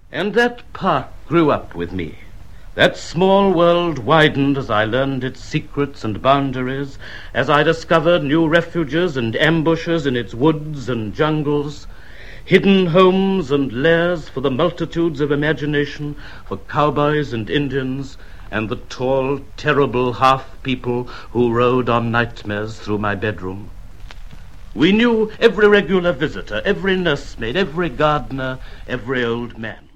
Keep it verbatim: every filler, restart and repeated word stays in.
And that park grew up with me. That small world widened as I learned its secrets and boundaries, as I discovered new refuges and ambushes in its woods and jungles, hidden homes and lairs for the multitudes of imagination, for cowboys and Indians, and the tall, terrible half-people who rode on nightmares through my bedroom. We knew every regular visitor, every nursemaid, every gardener, every old man.